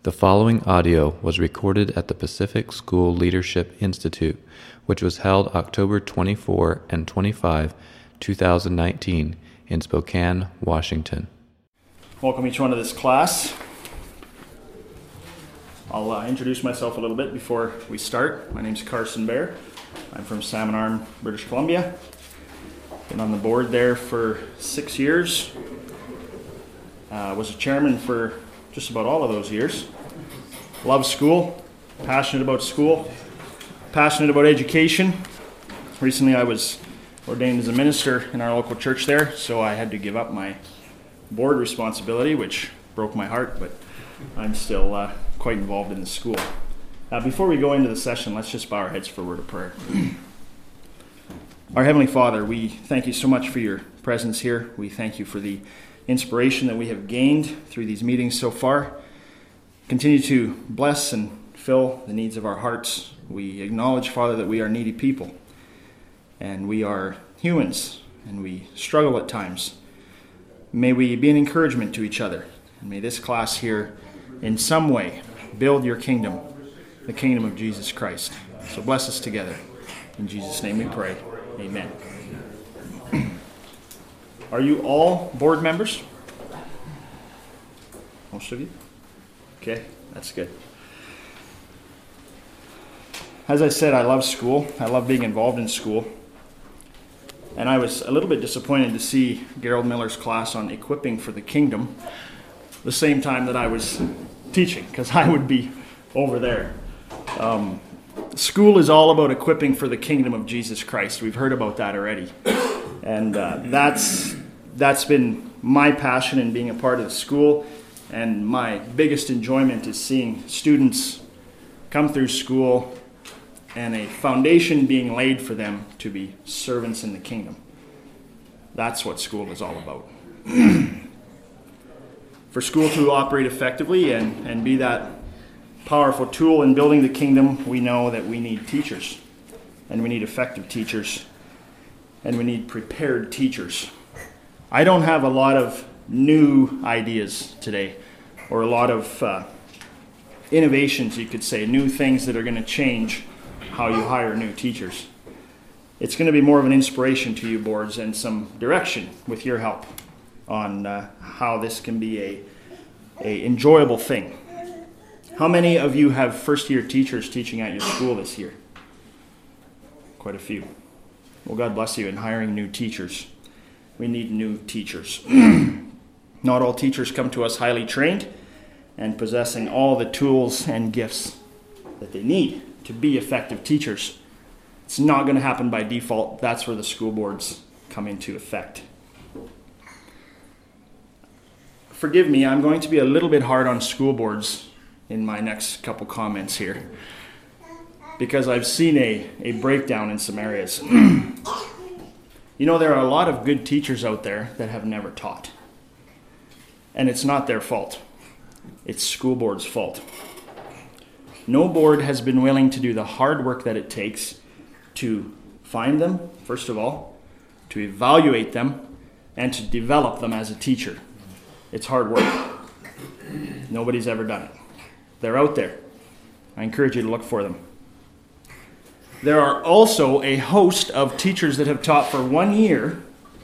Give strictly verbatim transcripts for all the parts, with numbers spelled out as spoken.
The following audio was recorded at the Pacific School Leadership Institute, which was held October twenty-fourth and twenty-fifth, two thousand nineteen, in Spokane, Washington. Welcome each one to this class. I'll uh, introduce myself a little bit before we start. My name's Carson Bear. I'm from Salmon Arm, British Columbia. Been on the board there for six years. Uh, was a chairman for just about all of those years. Love school, passionate about school, passionate about education. Recently I was ordained as a minister in our local church there, so I had to give up my board responsibility, which broke my heart, but I'm still uh, quite involved in the school. Uh, before we go into the session, let's just bow our heads for a word of prayer. Our Heavenly Father, we thank you so much for your presence here. We thank you for the inspiration that we have gained through these meetings so far. Continue to bless and fill the needs of our hearts. We acknowledge, Father, that we are needy people, and we are humans, and we struggle at times. May we be an encouragement to each other, and may this class here in some way build your kingdom, the kingdom of Jesus Christ. So bless us together. In Jesus' name we pray. Amen. Are you all board members? Most of you? Okay, that's good. As I said, I love school. I love being involved in school. And I was a little bit disappointed to see Gerald Miller's class on equipping for the kingdom the same time that I was teaching, because I would be over there. Um, school is all about equipping for the kingdom of Jesus Christ. We've heard about that already. And uh, that's that's been my passion in being a part of the school. And my biggest enjoyment is seeing students come through school and a foundation being laid for them to be servants in the kingdom. That's what school is all about. For school to operate effectively and, and be that powerful tool in building the kingdom, we know that we need teachers. And we need effective teachers. And we need prepared teachers. I don't have a lot of new ideas today, or a lot of uh, innovations, you could say, new things that are going to change how you hire new teachers. It's going to be more of an inspiration to you boards and some direction with your help on uh, how this can be a, a enjoyable thing. How many of you have first-year teachers teaching at your school this year? Quite a few. Well, God bless you in hiring new teachers. We need new teachers. Not all teachers come to us highly trained and possessing all the tools and gifts that they need to be effective teachers. It's not going to happen by default. That's where the school boards come into effect. Forgive me, I'm going to be a little bit hard on school boards in my next couple comments here, because I've seen a, a breakdown in some areas. You know, there are a lot of good teachers out there that have never taught. And it's not their fault. It's school board's fault. No board has been willing to do the hard work that it takes to find them, first of all, to evaluate them, and to develop them as a teacher. It's hard work. Nobody's ever done it. They're out there. I encourage you to look for them. There are also a host of teachers that have taught for one year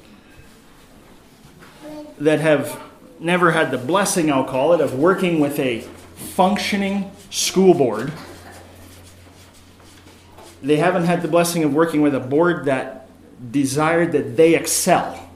that have never had the blessing, I'll call it, of working with a functioning school board. They haven't had the blessing of working with a board that desired that they excel.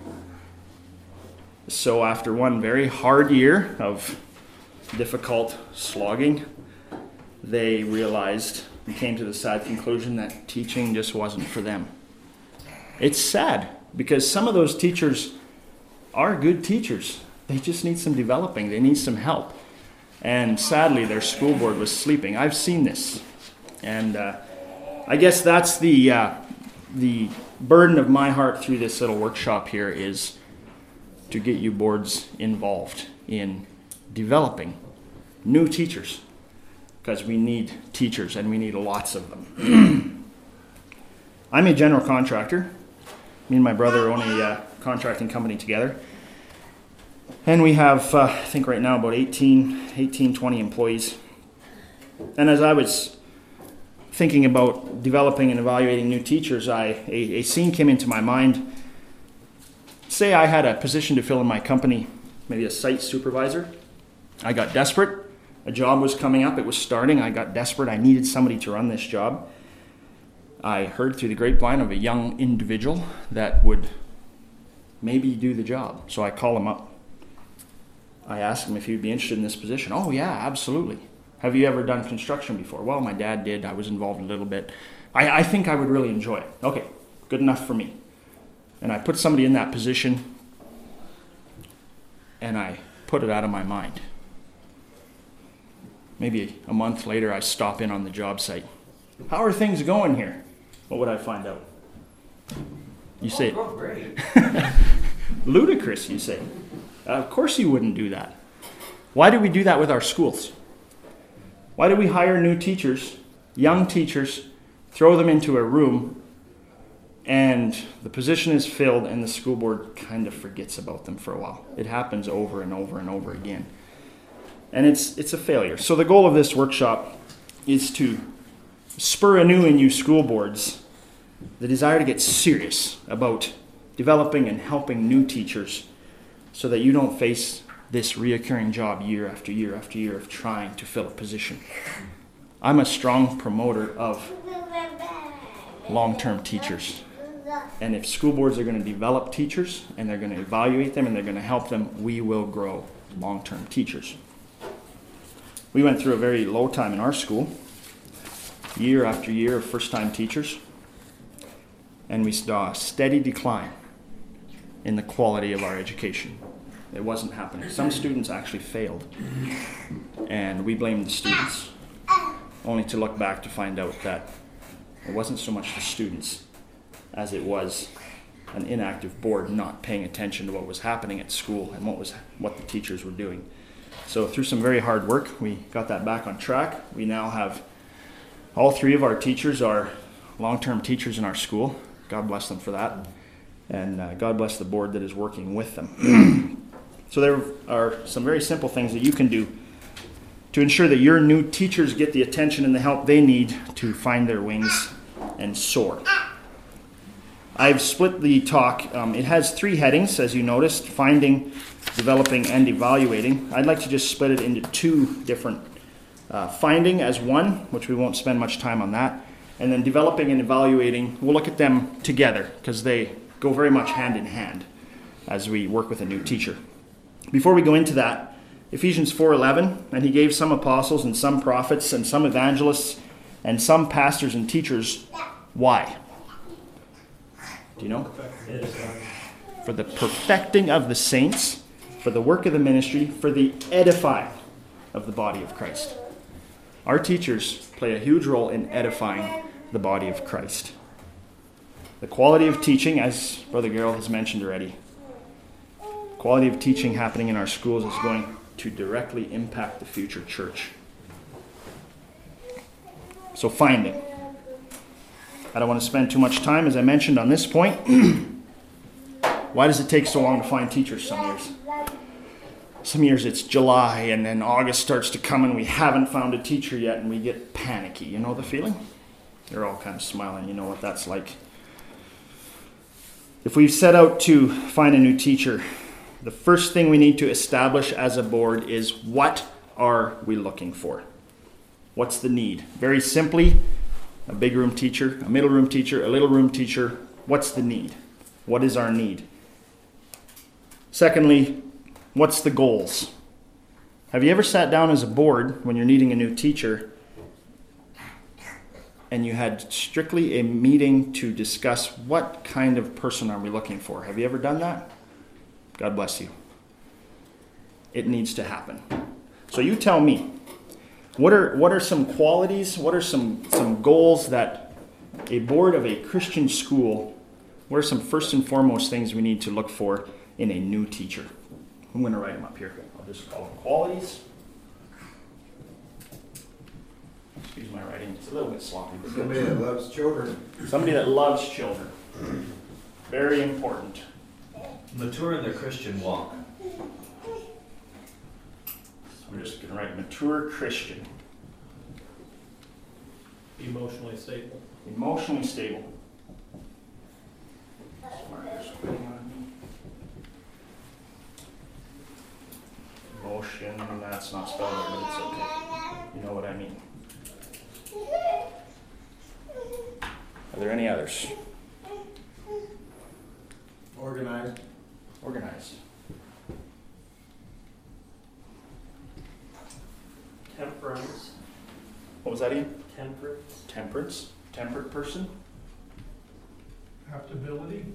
So after one very hard year of difficult slogging, they realized and came to the sad conclusion that teaching just wasn't for them. It's sad, because some of those teachers are good teachers. They just need some developing. They need some help. And sadly, their school board was sleeping. I've seen this. And uh, I guess that's the uh, the burden of my heart through this little workshop here, is to get you boards involved in developing new teachers. Because we need teachers, and we need lots of them. I'm a general contractor. Me and my brother own a uh, contracting company together. And we have, uh, I think right now, about eighteen, eighteen, twenty employees. And as I was thinking about developing and evaluating new teachers, I a, a scene came into my mind. Say I had a position to fill in my company, maybe a site supervisor. I got desperate. A job was coming up. It was starting. I got desperate. I needed somebody to run this job. I heard through the grapevine of a young individual that would maybe do the job. So I call him up. I asked him if he'd be interested in this position. Oh, yeah, absolutely. Have you ever done construction before? Well, my dad did. I was involved a little bit. I, I think I would really enjoy it. Okay, good enough for me. And I put somebody in that position, and I put it out of my mind. Maybe a month later, I stop in on the job site. How are things going here? What would I find out? You say, oh, great. Ludicrous, you say. Uh, of course you wouldn't do that. Why do we do that with our schools? Why do we hire new teachers, young teachers, throw them into a room, and the position is filled and the school board kind of forgets about them for a while? It happens over and over and over again. And it's it's a failure. So the goal of this workshop is to spur anew in you school boards the desire to get serious about developing and helping new teachers so that you don't face this reoccurring job year after year after year of trying to fill a position. I'm a strong promoter of long-term teachers. And if school boards are going to develop teachers and they're going to evaluate them and they're going to help them, we will grow long-term teachers. We went through a very low time in our school, year after year of first-time teachers, and we saw a steady decline in the quality of our education. It wasn't happening. Some students actually failed, and we blamed the students, only to look back to find out that it wasn't so much the students as it was an inactive board not paying attention to what was happening at school and what was what the teachers were doing. So through some very hard work, we got that back on track. We now have all three of our teachers are long-term teachers in our school. God bless them for that. And uh, God bless the board that is working with them. So there are some very simple things that you can do to ensure that your new teachers get the attention and the help they need to find their wings and soar. I've split the talk. Um, it has three headings, as you noticed: finding, developing, and evaluating. I'd like to just split it into two different uh, finding as one, which we won't spend much time on that, and then developing and evaluating. We'll look at them together because they go very much hand in hand as we work with a new teacher. Before we go into that, Ephesians four eleven, and he gave some apostles and some prophets and some evangelists and some pastors and teachers. Why? Do you know? For the perfecting of the saints, for the work of the ministry, for the edifying of the body of Christ. Our teachers play a huge role in edifying the body of Christ. The quality of teaching, as Brother Gerald has mentioned already, quality of teaching happening in our schools is going to directly impact the future church. So finding. I don't want to spend too much time, as I mentioned, on this point. Why does it take so long to find teachers some years? Some years it's July, and then August starts to come, and we haven't found a teacher yet, and we get panicky. You know the feeling? You're all kind of smiling. You know what that's like. If we set out to find a new teacher, the first thing we need to establish as a board is, what are we looking for? What's the need? Very simply, a big room teacher, a middle room teacher, a little room teacher. What's the need? What is our need? Secondly, what's the goals? Have you ever sat down as a board when you're needing a new teacher and you had strictly a meeting to discuss what kind of person are we looking for? Have you ever done that? God bless you. It needs to happen. So you tell me, what are what are some qualities, what are some, some goals that a board of a Christian school, what are some first and foremost things we need to look for in a new teacher? I'm going to write them up here. I'll just call them qualities. Excuse my writing, it's a little bit sloppy. But Somebody that loves children. Somebody that loves children. Very important. Mature in their Christian walk. I'm just going to write mature Christian. Emotionally stable. Emotionally stable. Marker's quitting on me. Emotion, that's not spelled right, but it's okay. You know what I mean. Are there any others? Organized. Organized. Temperance. What was that again? Temperance. Temperance. Temperate person. Adaptability.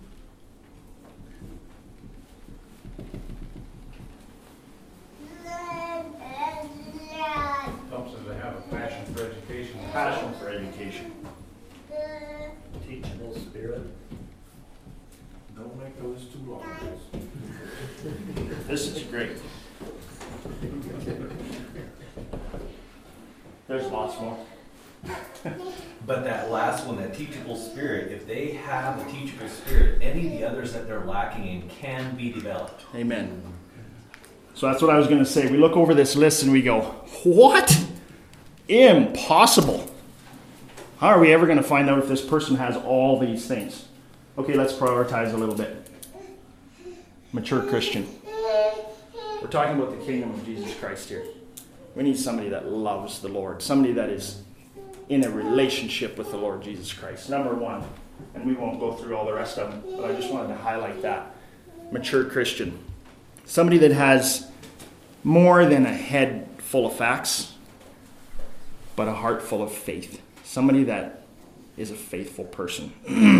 Helps us to have a passion for education. Passion for education. Teachable spirit. Don't make the list too long. This is great. There's lots more. But that last one, that teachable spirit, if they have a teachable spirit, any of the others that they're lacking in can be developed. Amen. So that's what I was going to say. We look over this list and we go, what? Impossible. How are we ever going to find out if this person has all these things? Okay, let's prioritize a little bit. Mature Christian. We're talking about the kingdom of Jesus Christ here. We need somebody that loves the Lord. Somebody that is in a relationship with the Lord Jesus Christ. Number one. And we won't go through all the rest of them, but I just wanted to highlight that. Mature Christian. Somebody that has more than a head full of facts, but a heart full of faith. Somebody that is a faithful person.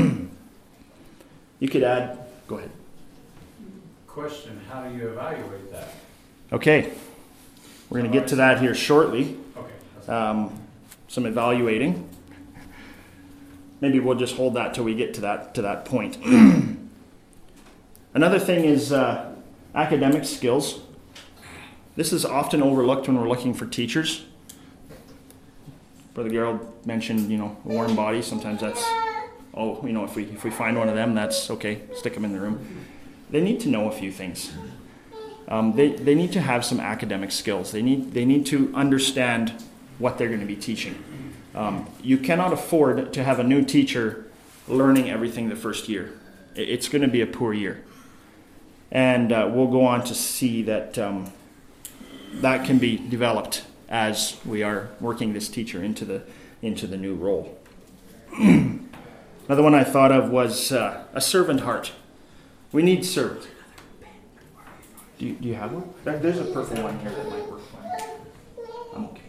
You could add, go ahead. Question, how do you evaluate that? Okay. We're going to get to that here shortly. Okay. Um, some evaluating. Maybe we'll just hold that till we get to that to that point. Another thing is uh, academic skills. This is often overlooked when we're looking for teachers. Brother Gerald mentioned, you know, a warm body. Sometimes that's, oh, you know, if we if we find one of them, that's okay. Stick them in the room. They need to know a few things. Um, they they need to have some academic skills. They need they need to understand what they're going to be teaching. Um, you cannot afford to have a new teacher learning everything the first year. It's going to be a poor year. And uh, we'll go on to see that um, that can be developed as we are working this teacher into the into the new role. Another one I thought of was uh, a servant heart. We need servants. Do you, do you have one? There- There's a purple one here that might work fine. I'm okay.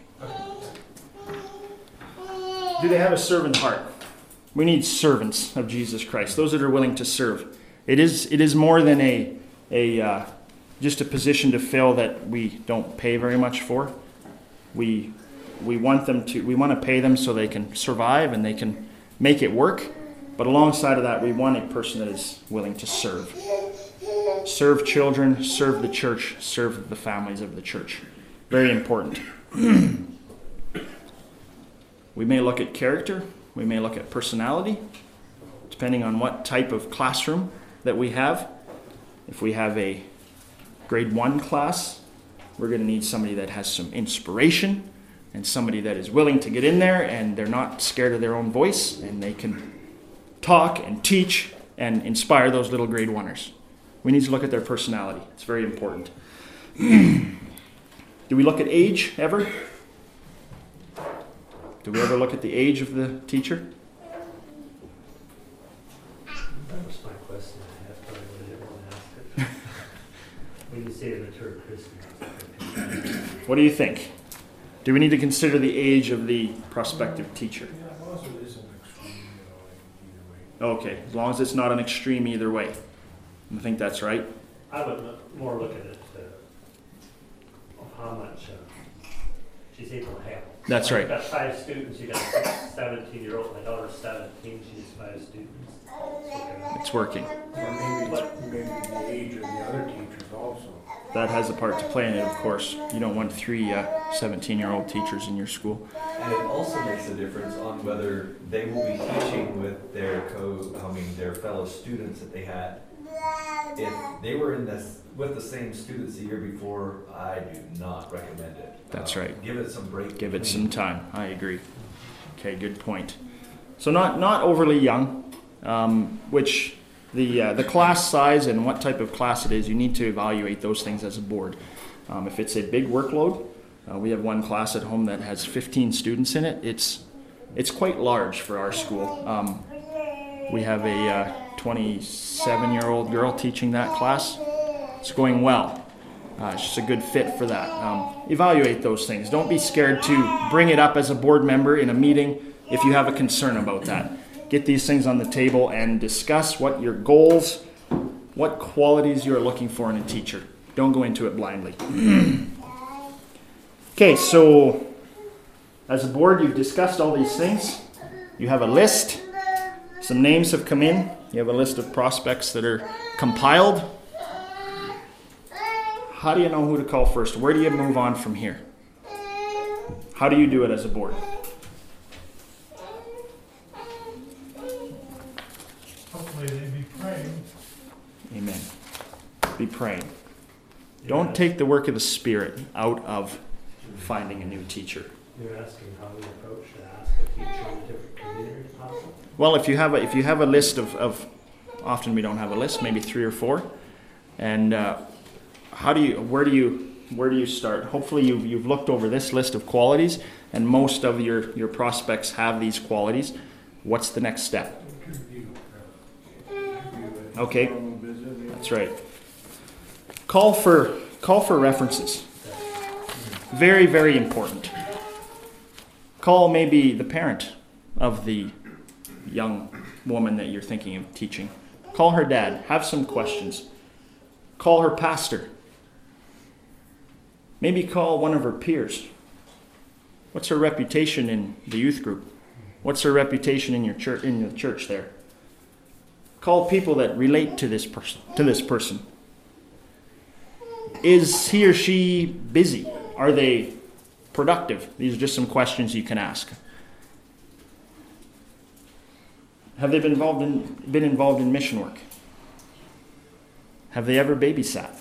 Do they have a servant heart? We need servants of Jesus Christ. Those that are willing to serve. It is it is more than a a uh, just a position to fill that we don't pay very much for. We we want them to we want to pay them so they can survive and they can make it work. But alongside of that, we want a person that is willing to serve. Serve children, serve the church, serve the families of the church. Very important. We may look at character, we may look at personality, depending on what type of classroom that we have. If we have a grade one class, we're going to need somebody that has some inspiration and somebody that is willing to get in there and they're not scared of their own voice and they can talk and teach and inspire those little grade oneers. We need to look at their personality. It's very important. Do we look at age ever? Do we ever look at the age of the teacher? That was my question. I have probably would have asked it. When you say a mature Christian. What do you think? Do we need to consider the age of the prospective teacher? Yeah, as long as it isn't extreme, you know, like either way. Okay, as long as it's not an extreme either way. I think that's right. I would look- more look at it uh, of how much uh, she's able to handle. That's Like, right. You've got five students, you got a seventeen-year-old, my daughter's seventeen, she has five students. So, It's working. Or maybe, it's- maybe the age of the other teachers also. That has a part to play in it, of course. You don't want three uh, seventeen-year-old teachers in your school. And it also makes a difference on whether they will be teaching with their co, I mean, their fellow students that they had. if they were in this with the same students the year before, I do not recommend it. That's Uh, right. Give it some break. Give it between- some time. I agree. Okay, good point. So not not overly young, um, which the uh, the class size and what type of class it is, you need to evaluate those things as a board. Um, if it's a big workload, uh, we have one class at home that has fifteen students in it. It's it's quite large for our school. Um, we have a uh, twenty-seven-year-old girl teaching that class. It's going well. Uh, she's a good fit for that. Um, evaluate those things. Don't be scared to bring it up as a board member in a meeting if you have a concern about that. Get these things on the table and discuss what your goals, what qualities you're looking for in a teacher. Don't go into it blindly. Okay, so as a board, you've discussed all these things. You have a list. Some names have come in. You have a list of prospects that are compiled. How do you know who to call first? Where do you move on from here? How do you do it as a board? Hopefully they be praying. Amen. Be praying. Don't take the work of the Spirit out of finding a new teacher. You're asking how we approach to ask a teacher in a different community possible? Well, if you have a if you have a list of, of often we don't have a list, maybe three or four, and uh, how do you where do you where do you start? Hopefully you've you've looked over this list of qualities, and most of your your prospects have these qualities. What's the next step? Interview. Interview it. Okay. Normal business. That's right. Call for call for references. Very, very important. Call maybe the parent of the young woman that you're thinking of teaching. Call her dad. Have some questions. Call her pastor. Maybe call one of her peers. What's her reputation in the youth group? What's her reputation in your church in the church there? Call people that relate to this person to this person. Is he or she busy? Are they productive? These are just some questions you can ask. Have they been involved in been involved in mission work? Have they ever babysat?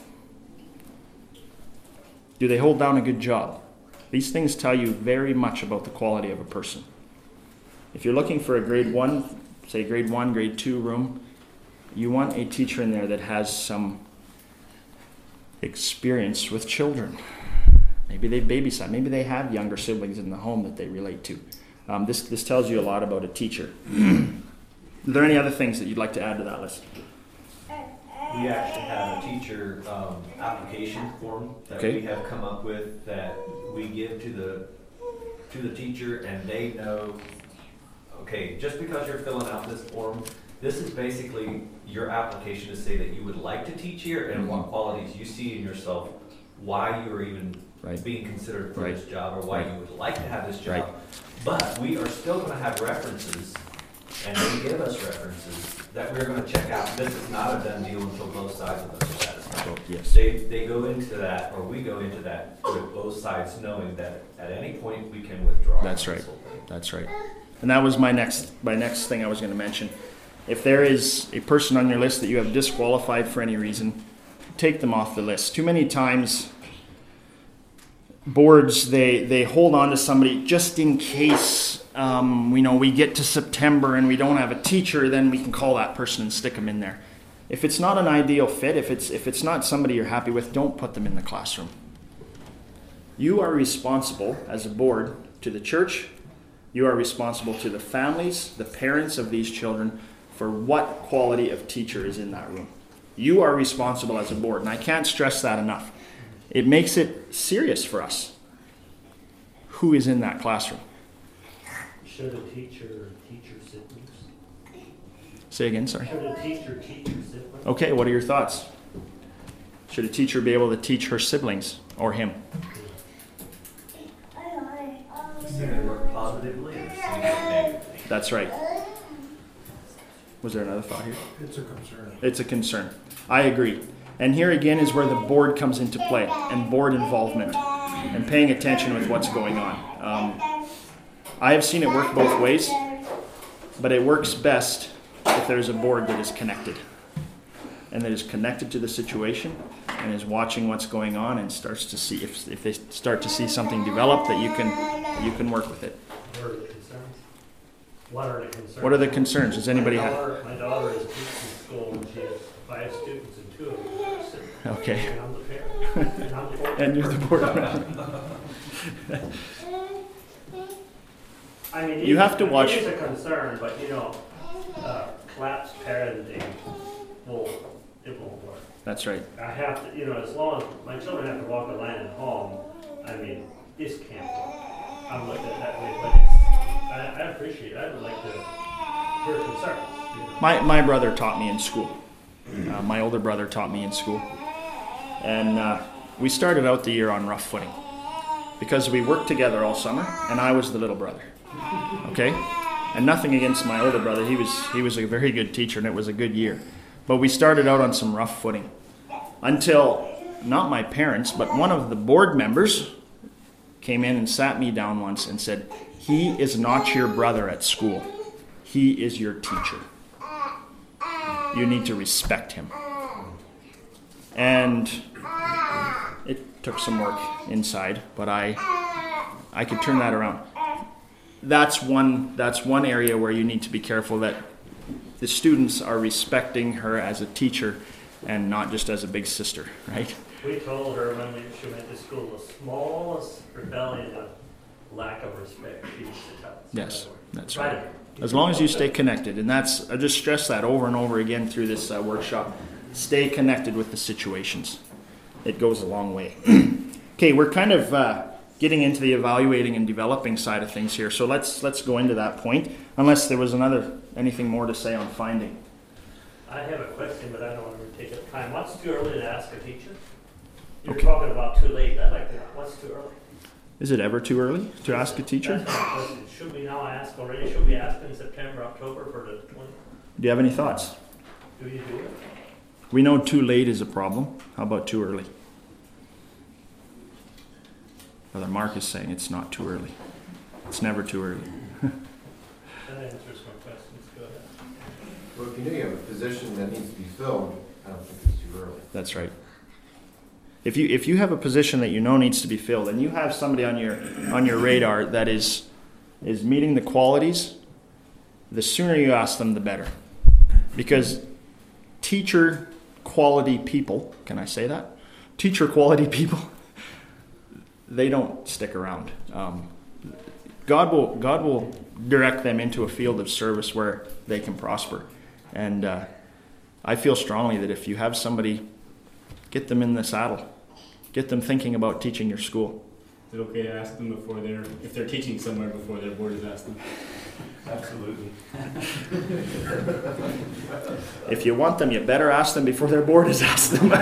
Do they hold down a good job? These things tell you very much about the quality of a person. If you're looking for a grade one, say grade one, grade two room, you want a teacher in there that has some experience with children. Maybe they babysat. Maybe they have younger siblings in the home that they relate to. Um, this this tells you a lot about a teacher. Are there any other things that you'd like to add to that list? We actually have a teacher um, application form that Okay. we have come up with that we give to the to the teacher, and they know. Okay, just because you're filling out this form, this is basically your application to say that you would like to teach here and what qualities you see in yourself, why you are even Right. being considered for Right. this job, or why Right. you would like to have this job. Right. But we are still going to have references, and they give us references that we're going to check out. This is not a done deal until both sides of us are satisfied. Oh, yes. They, they go into that, or we go into that with both sides knowing that at any point we can withdraw. That's from right. this whole thing. That's right. And that was my next my next thing I was going to mention. If there is a person on your list that you have disqualified for any reason, take them off the list. Too many times boards they they hold on to somebody just in case um, we know we get to September and we don't have a teacher, then we can call that person and stick them in there. If it's not an ideal fit, if it's if it's not somebody you're happy with, don't put them in the classroom. You are responsible as a board to the church. You are responsible to the families, the parents of these children, for what quality of teacher is in that room. You are responsible as a board, and I can't stress that enough. It makes it serious for us. Who is in that classroom? Should a teacher teach her siblings? Say again, sorry. Should a teacher teach her siblings? Okay, what are your thoughts? Should a teacher be able to teach her siblings or him? See it work positively or see it negatively. That's right. Was there another thought here? It's a concern. It's a concern. I agree. And here again is where the board comes into play, and board involvement, and paying attention with what's going on. Um, I have seen it work both ways, but it works best if there's a board that is connected. and that is connected to the situation and is watching what's going on and starts to see if if they start to see something develop that you can that you can work with it. What are the concerns? What are the concerns? What are the concerns? Does anybody my have? daughter, my daughter is teaching school and she has five students and two of them are sitting. Okay. And I'm the parent. And I'm the board. And you're the board member. I mean, You it- have to watch- It is a concern, but you know, uh, collapsed parenting will, it won't work. That's right. I have to, you know, as long as my children have to walk a line at home, I mean, this can't work. I'm looking at it that way, but it's, I, I appreciate it. I would like to hear concerns. You know. My my brother taught me in school. Uh, my older brother taught me in school, and uh, we started out the year on rough footing because we worked together all summer, and I was the little brother. Okay, and nothing against my older brother. He was he was a very good teacher, and it was a good year. But we started out on some rough footing until not my parents, but one of the board members came in and sat me down once and said, "He is not your brother at school. He is your teacher. You need to respect him." And it took some work inside, but I I could turn that around. That's one that's one area where you need to be careful that the students are respecting her as a teacher and not just as a big sister, right? We told her when we, she went to school, the smallest rebellion of lack of respect, she used to tell us. Yes, that's Try right. to- As long as you stay connected, and that's I just stress that over and over again through this uh, workshop. Stay connected with the situations. It goes a long way. Okay, we're kind of uh, getting into the evaluating and developing side of things here, so let's let's go into that point. Unless there was another anything more to say on finding. I have a question, but I don't want to take up time. What's too early to ask a teacher? You're Okay. talking about too late. I'd like to know, what's too early? Is it ever too early to ask a teacher? That's my question. Should we now ask already? Should we ask in September, October for the twenty? Do you have any thoughts? Do you do it? We know too late is a problem. How about too early? Brother Mark is saying it's not too early. It's never too early. That answers my questions. Go ahead. Well, if you know you have a position that needs to be filled, I don't think it's too early. That's right. If you if you have a position that you know needs to be filled, and you have somebody on your on your radar that is is meeting the qualities, the sooner you ask them, the better. Because teacher quality people, can I say that? Teacher quality people, they don't stick around. Um, God will God will direct them into a field of service where they can prosper, and uh, I feel strongly that if you have somebody, get them in the saddle, get them thinking about teaching your school. Is it okay to ask them before they're, if they're teaching somewhere before their board has asked them? Absolutely. If you want them, you better ask them before their board has asked them.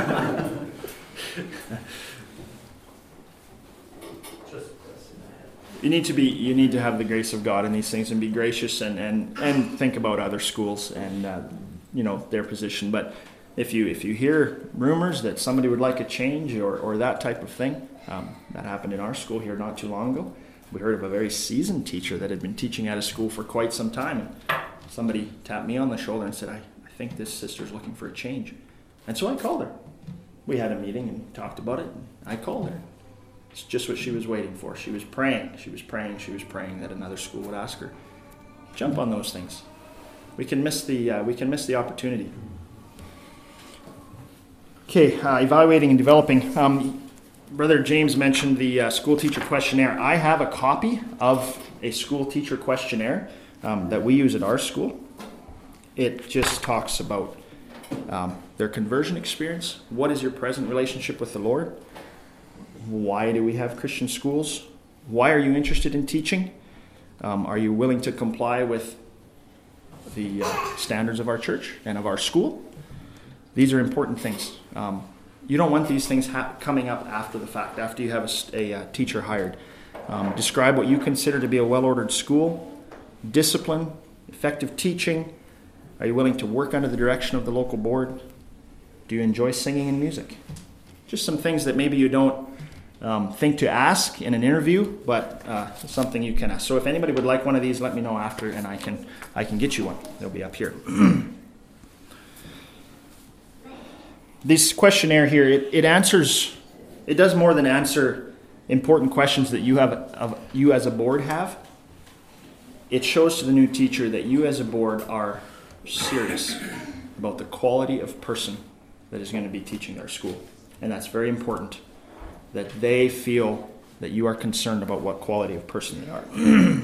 Just a question I had. You need to be you need to have the grace of God in these things and be gracious and, and, and think about other schools and uh, you know their position. But if you if you hear rumors that somebody would like a change or, or that type of thing, um, that happened in our school here not too long ago. We heard of a very seasoned teacher that had been teaching at a school for quite some time. And somebody tapped me on the shoulder and said, I, I think this sister's looking for a change. And so I called her. We had a meeting and talked about it. And I called her. It's just what she was waiting for. She was praying. She was praying. She was praying that another school would ask her. Jump on those things. We can miss the uh, we can miss the opportunity. Okay, uh, evaluating and developing. Um, Brother James mentioned the uh, school teacher questionnaire. I have a copy of a school teacher questionnaire um, that we use at our school. It just talks about um, their conversion experience. What is your present relationship with the Lord? Why do we have Christian schools? Why are you interested in teaching? Um, are you willing to comply with the uh, standards of our church and of our school? These are important things. Um, you don't want these things ha- coming up after the fact, after you have a, a, a teacher hired. Um, describe what you consider to be a well-ordered school, discipline, effective teaching. Are you willing to work under the direction of the local board? Do you enjoy singing and music? Just some things that maybe you don't um, think to ask in an interview, but uh, something you can ask. So if anybody would like one of these, let me know after, and I can I can get you one. They'll be up here. this questionnaire here, it, it answers, it does more than answer important questions that you have, of you as a board have. It shows to the new teacher that you as a board are serious about the quality of person that is going to be teaching their school. And that's very important, that they feel that you are concerned about what quality of person they are.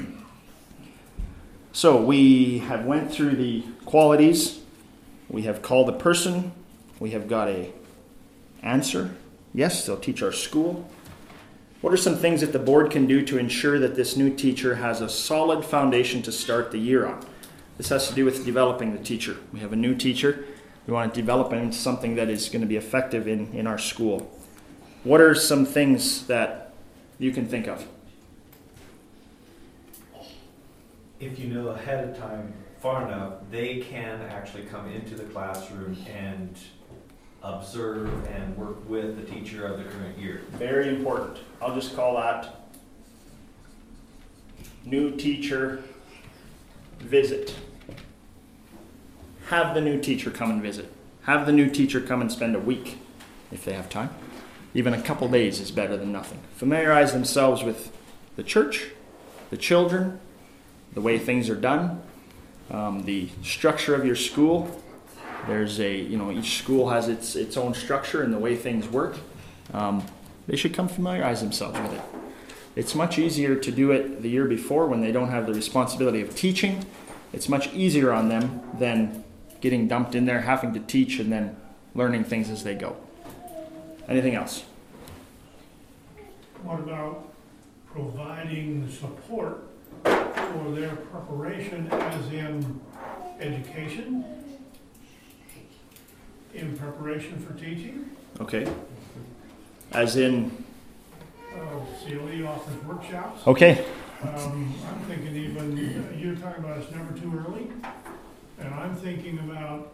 So we have went through the qualities. We have called the person. We have got a answer. Yes, they'll teach our school. What are some things that the board can do to ensure that this new teacher has a solid foundation to start the year on? This has to do with developing the teacher. We have a new teacher. We want to develop him into something that is going to be effective in, in our school. What are some things that you can think of? If you know ahead of time, far enough, they can actually come into the classroom and observe and work with the teacher of the current year. Very important. I'll just call that new teacher visit. Have the new teacher come and visit. Have the new teacher come and spend a week if they have time. Even a couple days is better than nothing. Familiarize themselves with the church, the children, the way things are done, um, the structure of your school. There's a, you know, each school has its its own structure and the way things work. Um, they should come familiarize themselves with it. It's much easier to do it the year before when they don't have the responsibility of teaching. It's much easier on them than getting dumped in there, having to teach, and then learning things as they go. Anything else? What about providing support for their preparation, as in education, in preparation for teaching? Okay. As in? Uh, C L E offers workshops. Okay. Um, I'm thinking even, uh, you're talking about it's never too early, and I'm thinking about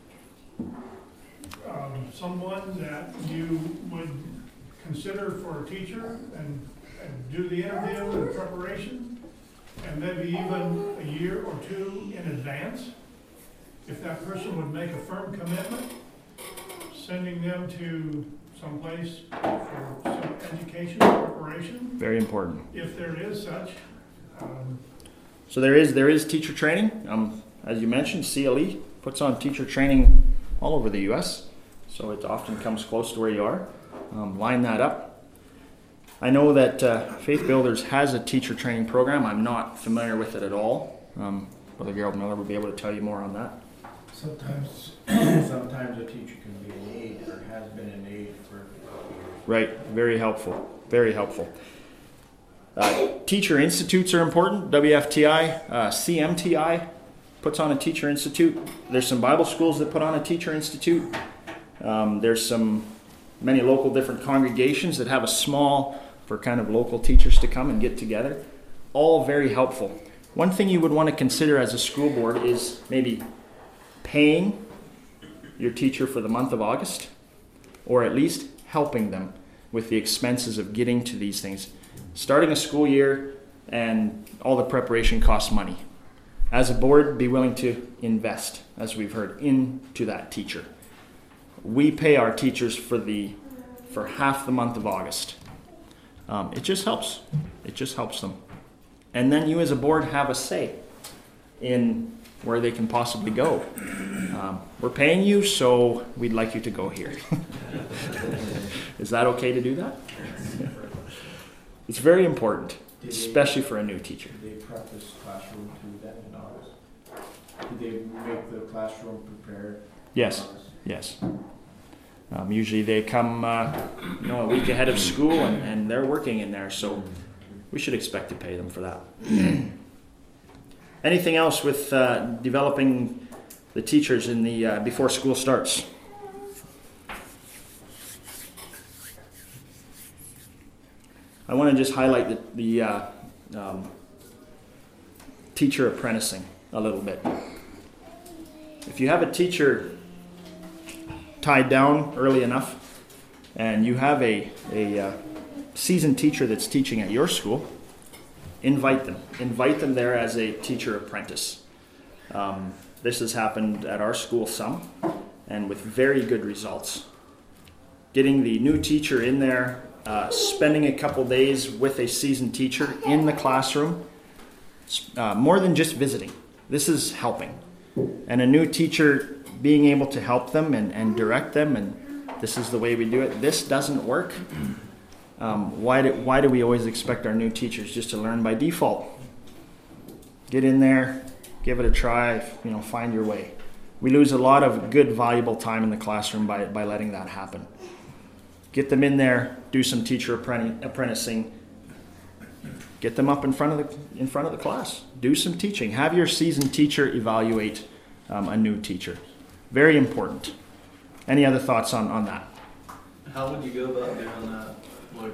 um, someone that you would consider for a teacher and, and do the interview and preparation, and maybe even a year or two in advance. If that person would make a firm commitment, sending them to someplace for some education preparation, Very important. if there is such. Um, So there is there is teacher training. Um, as you mentioned, C L E puts on teacher training all over the U S, so it often comes close to where you are. Um, line that up. I know that uh, Faith Builders has a teacher training program. I'm not familiar with it at all. Um, Brother Gerald Miller would be able to tell you more on that. Sometimes, Sometimes a teacher can be an aide or has been an aide for Right, very helpful, very helpful. Uh, teacher institutes are important. W F T I, uh, C M T I puts on a teacher institute. There's some Bible schools that put on a teacher institute. Um, there's some many local different congregations that have a small for kind of local teachers to come and get together. All very helpful. One thing you would want to consider as a school board is maybe paying your teacher for the month of August, or at least helping them with the expenses of getting to these things. Starting a school year and all the preparation costs money. As a board, be willing to invest, as we've heard, into that teacher. We pay our teachers for the for half the month of August. Um, it just helps. It just helps them. And then you as a board have a say in where they can possibly go. Um, we're paying you, so we'd like you to go here. Is that okay to do that? It's very important, Did especially they, for a new teacher. Did they prep this classroom to that in August? Did they make the classroom prepared? Yes, yes. Um, usually they come, uh, you know, a week ahead of school, and, and they're working in there, so we should expect to pay them for that. Anything else with uh, developing the teachers in the uh, before school starts? I want to just highlight the, the uh, um, teacher apprenticing a little bit. If you have a teacher tied down early enough, and you have a, a uh, seasoned teacher that's teaching at your school, invite them. Invite them there as a teacher apprentice. Um, this has happened at our school some. and with very good results. Getting the new teacher in there, uh, spending a couple days with a seasoned teacher in the classroom, uh, more than just visiting. This is helping. And a new teacher being able to help them and, and direct them, and this is the way we do it. This doesn't work. Um, why do, why do we always expect our new teachers just to learn by default? Get in there, give it a try, you know, find your way. We lose a lot of good, valuable time in the classroom by, by letting that happen. Get them in there, do some teacher apprenticing, get them up in front of the in front of the class. Do some teaching. Have your seasoned teacher evaluate um, a new teacher. Very important. Any other thoughts on, on that? How would you go about doing that? Like,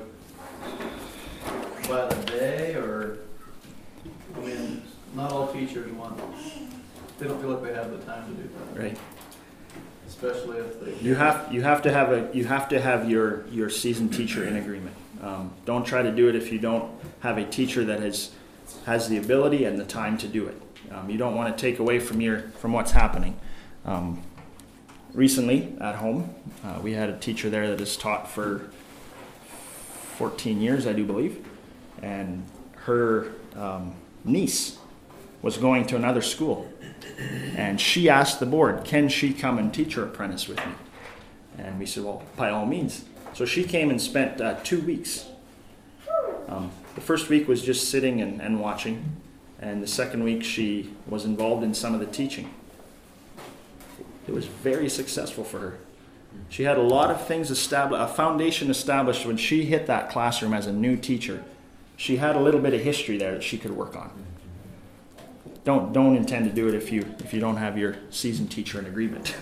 by the day, or, I mean, not all teachers want, they don't feel like they have the time to do that. Right. Especially if they. You have you have to have a you have to have your your seasoned teacher in agreement. Um, don't try to do it if you don't have a teacher that has has the ability and the time to do it. Um, you don't want to take away from your from what's happening. Um, recently at home, uh, we had a teacher there that has taught for fourteen years, I do believe, and her um, niece was going to another school, and she asked the board, can she come and teach her apprentice with me? And we said, well, by all means. So she came and spent uh, two weeks. Um, the first week was just sitting and, and watching, and the second week she was involved in some of the teaching. It was very successful for her. She had a lot of things established, a foundation established when she hit that classroom as a new teacher. She had a little bit of history there that she could work on. Don't don't intend to do it if you if you don't have your seasoned teacher in agreement.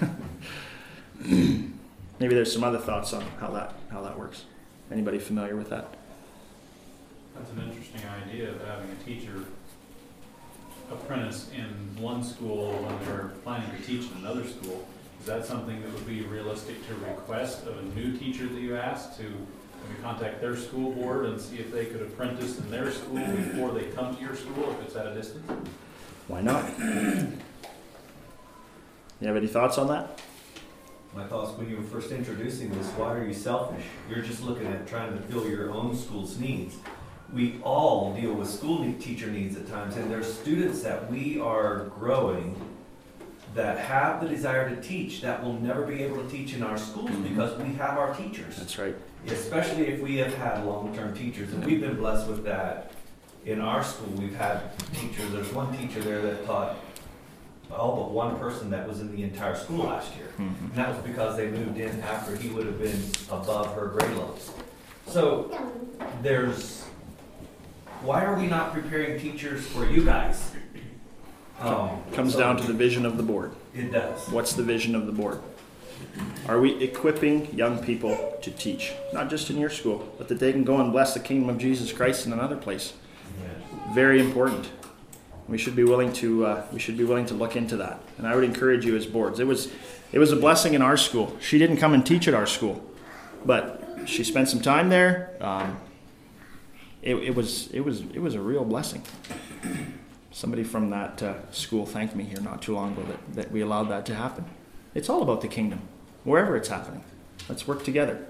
Maybe there's some other thoughts on how that how that works. Anybody familiar with that? That's an interesting idea of having a teacher apprentice in one school when they're planning to teach in another school. Is that something that would be realistic to request of a new teacher that you ask to maybe contact their school board and see if they could apprentice in their school before they come to your school if it's at a distance? Why not? You have any thoughts on that? My thoughts when you were first introducing this, why are you selfish? You're just looking at trying to fill your own school's needs. We all deal with school need, teacher needs at times, and there's students that we are growing that have the desire to teach that will never be able to teach in our schools because we have our teachers. That's right. Especially if we have had long-term teachers, and we've been blessed with that. In our school, we've had teachers. There's one teacher there that taught all but one person that was in the entire school last year. Mm-hmm. And that was because they moved in after he would have been above her grade levels. So there's, why are we not preparing teachers for you guys? Um, Comes so down to the vision of the board. It does. What's the vision of the board? Are we equipping young people to teach? Not just in your school, but that they can go and bless the kingdom of Jesus Christ in another place. Yeah. Very important. We should be willing to uh, we should be willing to look into that. And I would encourage you as boards. It was it was a blessing in our school. She didn't come and teach at our school, but she spent some time there. Um, it, it was it was it was a real blessing. Somebody from that uh, school thanked me here not too long ago that, that we allowed that to happen. It's all about the kingdom, wherever it's happening. Let's work together.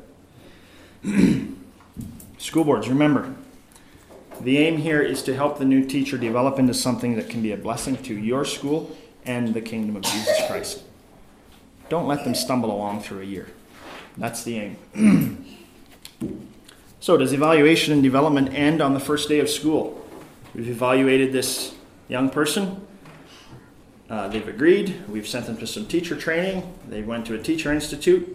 School boards, remember, the aim here is to help the new teacher develop into something that can be a blessing to your school and the kingdom of Jesus Christ. Don't let them stumble along through a year. That's the aim. So, does evaluation and development end on the first day of school? We've evaluated this young person. Uh, they've agreed. We've sent them to some teacher training. They went to a teacher institute.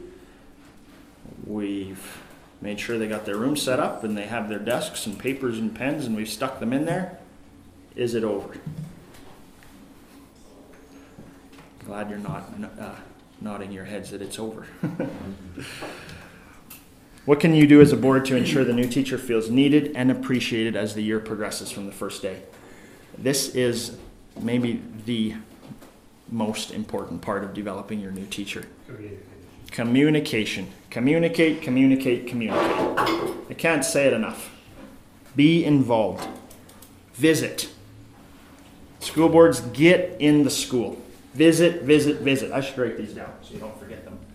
We've made sure they got their room set up and they have their desks and papers and pens and we've stuck them in there. Is it over? Glad you're not uh, nodding your heads that it's over. What can you do as a board to ensure the new teacher feels needed and appreciated as the year progresses from the first day? This is maybe the most important part of developing your new teacher. Communication. Communicate, communicate, communicate. I can't say it enough. Be involved. Visit. School boards, get in the school. Visit, visit, visit. I should write these down so you don't forget them.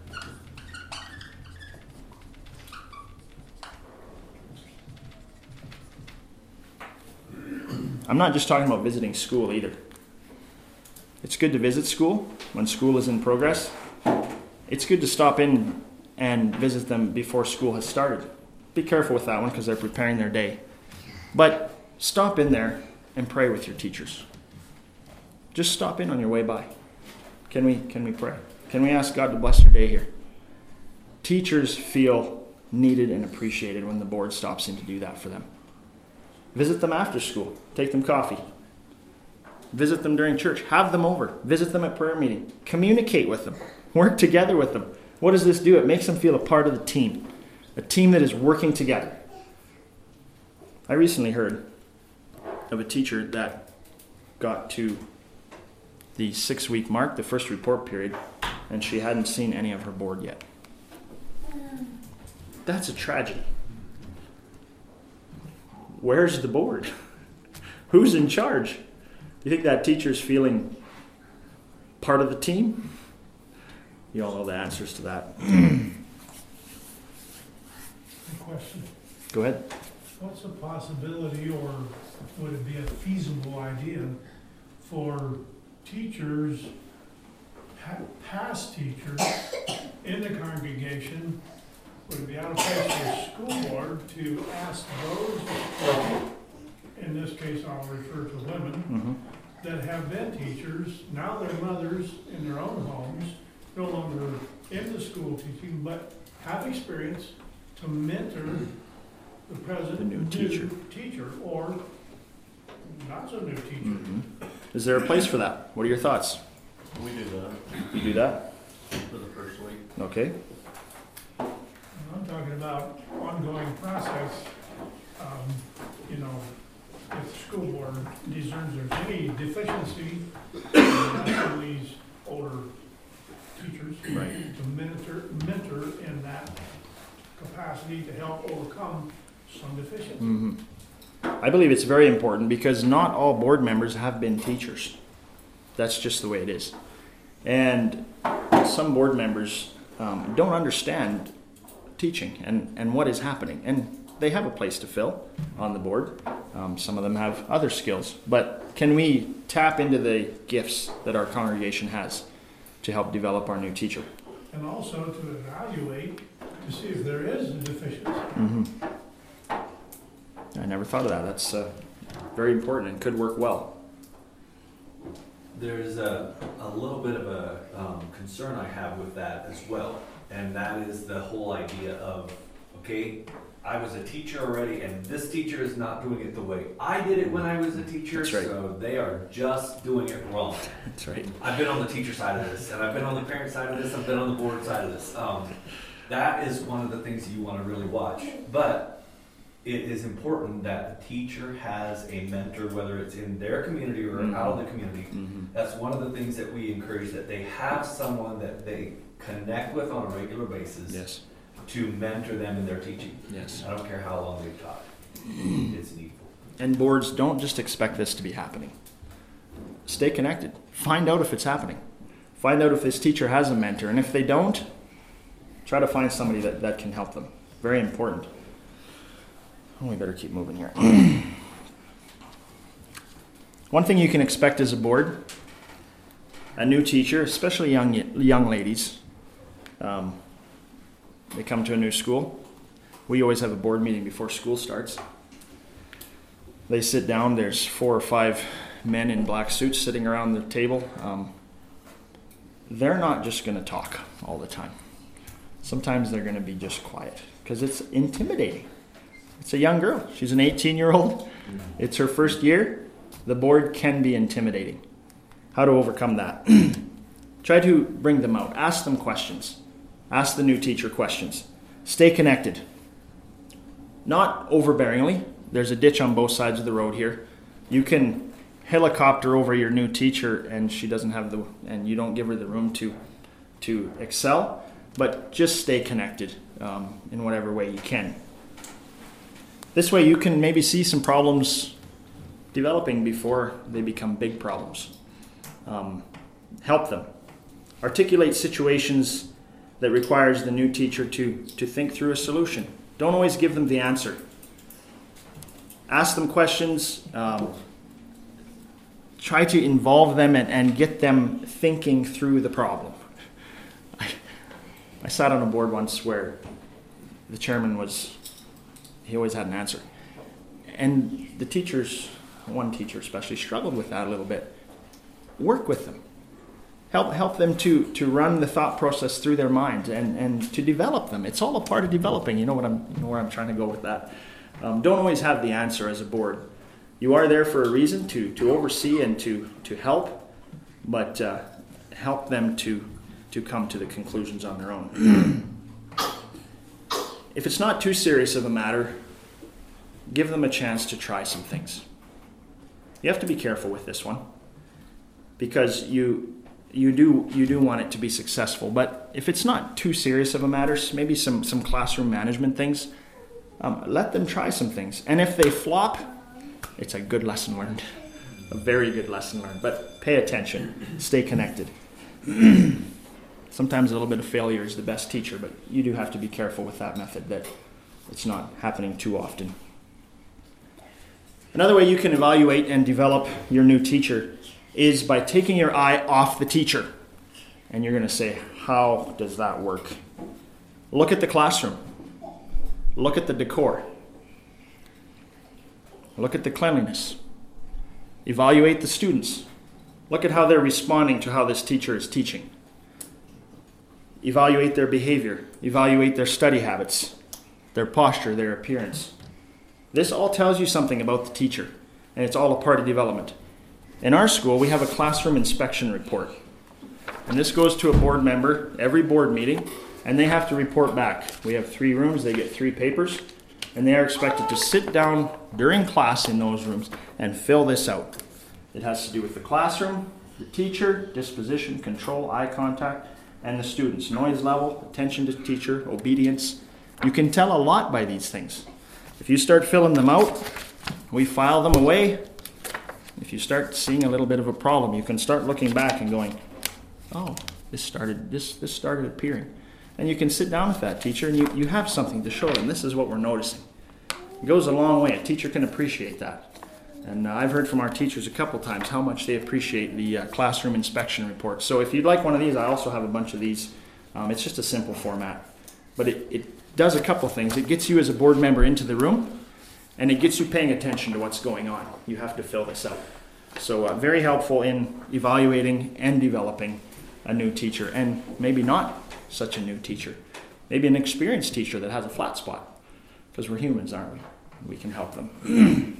I'm not just talking about visiting school either. It's good to visit school when school is in progress. It's good to stop in and visit them before school has started. Be careful with that one because they're preparing their day. But stop in there and pray with your teachers. Just stop in on your way by. Can we, can we pray? Can we ask God to bless your day here? Teachers feel needed and appreciated when the board stops in to do that for them. Visit them after school. Take them coffee. Visit them during church. Have them over. Visit them at prayer meeting. Communicate with them. Work together with them. What does this do? It makes them feel a part of the team. A team that is working together. I recently heard of a teacher that got to the six-week mark, the first report period, and she hadn't seen any of her board yet. That's a tragedy. Where's the board? Who's in charge? You think that teacher's feeling part of the team? You all know the answers to that. Good question. Go ahead. What's a possibility, or would it be a feasible idea for teachers, pa- past teachers in the congregation, would it be out of place for a school board to ask those, in this case I'll refer to women, Mm-hmm. that have been teachers, now they're mothers in their own homes, no longer in the school teaching, but have experience to mentor the present The new teacher. teacher, or not so new teacher. Mm-hmm. Is there a place for that? What are your thoughts? We do that You do that? for the first week. Okay. I'm talking about ongoing process, um, you know, if the school board discerns there's any deficiency in these older teachers, Right. to mentor, mentor in that capacity to help overcome some deficiency. Mm-hmm. I believe it's very important because not all board members have been teachers. That's just the way it is. And some board members um, don't understand teaching and, and what is happening. And they have a place to fill on the board. Um, some of them have other skills. But can we tap into the gifts that our congregation has to help develop our new teacher? And also to evaluate to see if there is a deficiency. Mm-hmm. I never thought of that. That's uh, very important and could work well. There's a, a little bit of a um, concern I have with that as well, and that is the whole idea of, okay, I was a teacher already, and this teacher is not doing it the way I did it when I was a teacher, That's right. so they are just doing it wrong. That's right. I've been on the teacher side of this, and I've been on the parent side of this, I've been on the board side of this. Um, that is one of the things you want to really watch. But it is important that the teacher has a mentor, whether it's in their community or Mhm. out of the community. Mm-hmm. That's one of the ththings that we encourage, that they have someone that they connect with on a regular basis Yes. to mentor them in their teaching. Yes. I don't care how long they've taught. It's needful. And boards, don't just expect this to be happening. Stay connected. Find out if it's happening. Find out if this teacher has a mentor. And if they don't, try to find somebody that, that can help them. Very important. Oh, we better keep moving here. One thing you can expect as a board, a new teacher, especially young young ladies, um, they come to a new school. We always have a board meeting before school starts. They sit down, there's four or five men in black suits sitting around the table. Um, they're not just going to talk all the time. Sometimes they're going to be just quiet because it's intimidating. It's a young girl. She's an eighteen-year-old. It's her first year. The board can be intimidating. How to overcome that? Try to bring them out. Ask them questions. Ask the new teacher questions. Stay connected. Not overbearingly. There's a ditch on both sides of the road here. You can helicopter over your new teacher and she doesn't have the, and you don't give her the room to, to excel, but just stay connected um, in whatever way you can. This way you can maybe see some problems developing before they become big problems. Um, help them. Articulate situations that requires the new teacher to, to think through a solution. Don't always give them the answer. Ask them questions. Um, try to involve them and, and get them thinking through the problem. I, I sat on a board once where the chairman was, he always had an answer. And the teachers, one teacher especially, struggled with that a little bit. Work with them. Help help them to, to run the thought process through their minds and, and to develop them. It's all a part of developing. You know what I'm you know where I'm trying to go with that. Um, don't always have the answer as a board. You are there for a reason, to, to oversee and to, to help, but uh, help them to, to come to the conclusions on their own. If it's not too serious of a matter, give them a chance to try some things. You have to be careful with this one, because you you do you do want it to be successful. But if it's not too serious of a matter, maybe some, some classroom management things, um, let them try some things. And if they flop, it's a good lesson learned, a very good lesson learned. But pay attention, stay connected. Sometimes a little bit of failure is the best teacher, but you do have to be careful with that method, that it's not happening too often. Another way you can evaluate and develop your new teacher is by taking your eye off the teacher. And you're going to say, how does that work? Look at the classroom. Look at the decor. Look at the cleanliness. Evaluate the students. Look at how they're responding to how this teacher is teaching. Evaluate their behavior. Evaluate their study habits, their posture, their appearance. This all tells you something about the teacher, and it's all a part of development. In our school, we have a classroom inspection report. And this goes to a board member every board meeting, and they have to report back. We have three rooms, they get three papers, and they are expected to sit down during class in those rooms and fill this out. It has to do with the classroom, the teacher, disposition, control, eye contact, and the students. Noise level, attention to teacher, obedience. You can tell a lot by these things. If you start filling them out, we file them away. If you start seeing a little bit of a problem, you can start looking back and going, oh, this started this this started appearing. And you can sit down with that teacher and you, you have something to show them. This is what we're noticing. It goes a long way. A teacher can appreciate that. And uh, I've heard from our teachers a couple times how much they appreciate the uh, classroom inspection report. So if you'd like one of these, I also have a bunch of these. Um, it's just a simple format. But it, it does a couple things. It gets you as a board member into the room, and it gets you paying attention to what's going on. You have to fill this out. So uh, very helpful in evaluating and developing a new teacher, and maybe not such a new teacher. Maybe an experienced teacher that has a flat spot, because we're humans, aren't we? We can help them.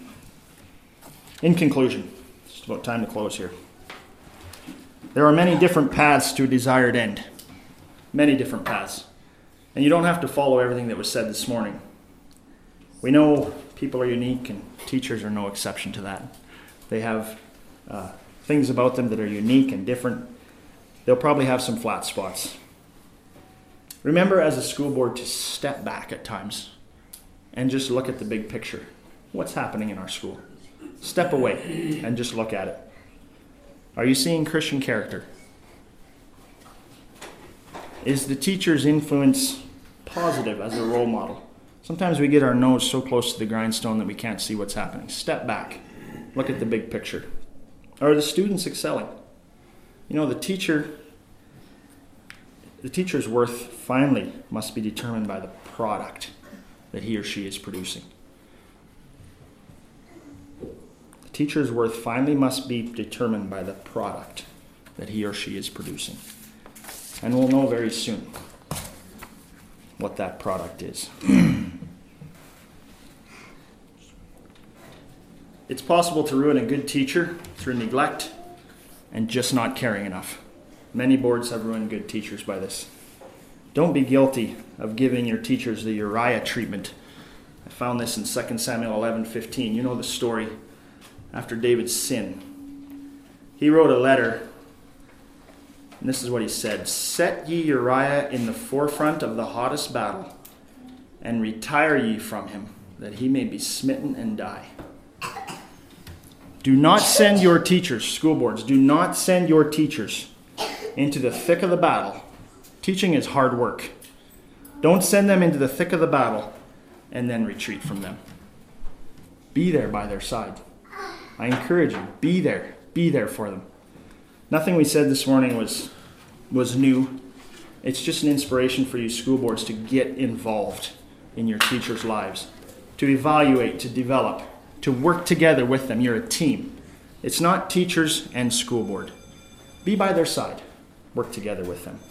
In conclusion, it's about time to close here. There are many different paths to a desired end. Many different paths. And you don't have to follow everything that was said this morning. We know people are unique, and teachers are no exception to that. They have uh, things about them that are unique and different. They'll probably have some flat spots. Remember, as a school board, to step back at times and just look at the big picture. What's happening in our school? Step away and just look at it. Are you seeing Christian character? Is the teacher's influence positive as a role model? Sometimes we get our nose so close to the grindstone that we can't see what's happening. Step back. Look at the big picture. Are the students excelling? You know, the teacher, the teacher's worth finally must be determined by the product that he or she is producing. The teacher's worth finally must be determined by the product that he or she is producing. And we'll know very soon what that product is. It's possible to ruin a good teacher through neglect and just not caring enough. Many boards have ruined good teachers by this. Don't be guilty of giving your teachers the Uriah treatment. I found this in Second Samuel eleven fifteen. You know the story. After David's sin, he wrote a letter, and this is what he said: "Set ye Uriah in the forefront of the hottest battle, and retire ye from him, that he may be smitten and die." Do not send your teachers, school boards, do not send your teachers into the thick of the battle. Teaching is hard work. Don't send them into the thick of the battle and then retreat from them. Be there by their side. I encourage you, be there. Be there for them. Nothing we said this morning was, was new. It's just an inspiration for you school boards to get involved in your teachers' lives, to evaluate, to develop, to work together with them. You're a team. It's not teachers and school board. Be by their side. Work together with them.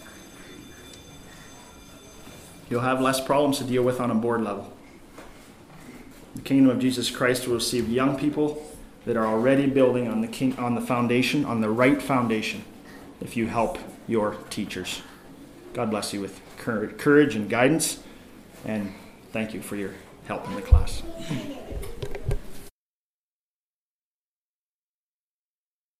You'll have less problems to deal with on a board level. The kingdom of Jesus Christ will receive young people that are already building on the king, on the foundation, on the right foundation, if you help your teachers. God bless you with courage and guidance, and thank you for your help in the class.